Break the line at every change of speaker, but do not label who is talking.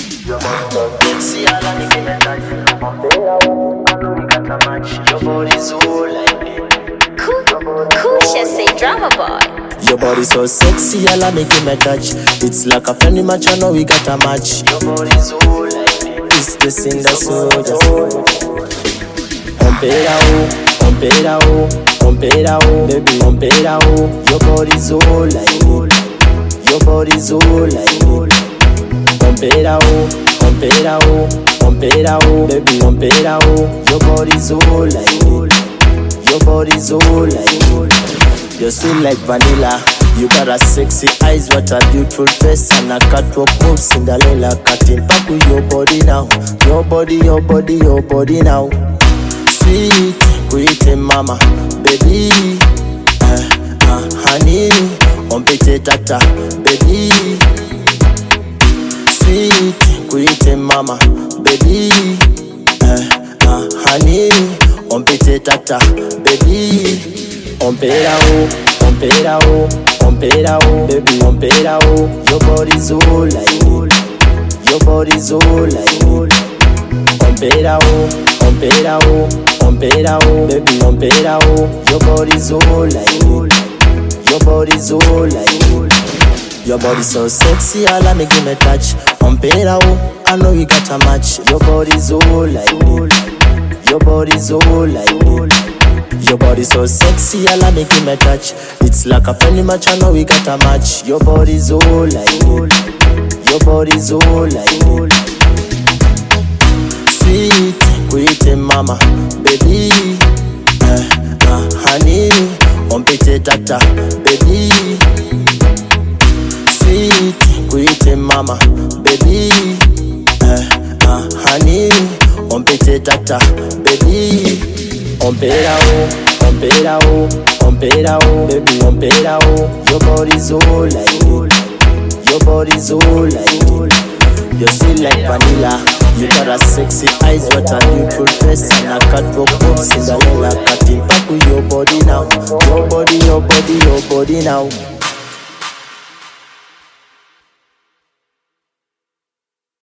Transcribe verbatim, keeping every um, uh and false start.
See all of me give me touch. I know we got a match. Your body's all like me.
Kusha say drama boy.
Your body so sexy, all I make me touch. It's like a friendly match, I know we got a match.
Your body's all like me.
It's the sin that's so just Ompera oh, ompera oh, ompera oh, baby ompera oh. Your body's all like me. Your body's all like me. Ompera oh, ompera oh, ompera oh, baby ompera oh. Your body's all like me. Your body's all like me. You're sweet like vanilla. You got a sexy eyes, what a beautiful face, and a catwalk move, Cinderella. Cutting back with your body now. Your body, your body, your body now. Sweet, pretty mama, baby, uh, uh, honey, on pete tata, baby. Sweet, pretty mama, baby, uh, uh, honey, on pete tata, baby. Ompera oh, ompera oh, ompera oh, baby ompera oh. Your body's all like me. Your body's all like me. Ompera oh, ompera oh, ompera oh, baby ompera oh. Your body's all like me. Your body's all like me. Your body's so sexy, all I make me touch. Ompera oh, I know you got a match. Your body's all like me. Your body's all like me. Your body so sexy, all I make me touch. It's like a friendly match, I know we got a match. Your body's all like me. Your body's all like me. Sweet, pretty mama, baby, uh, uh, honey, on pete tata, baby. Sweet, pretty mama, baby, uh, uh, honey, on pete tata, baby. Ompera oh, ompera oh, ompera oh, baby ompera oh. Your body's all like me. Your body's all like me. You're sweet like vanilla. You got a sexy eyes, what a beautiful face, and a catwalk move, Cinderella. Cutting back with your body now. Your body, your body, your body now.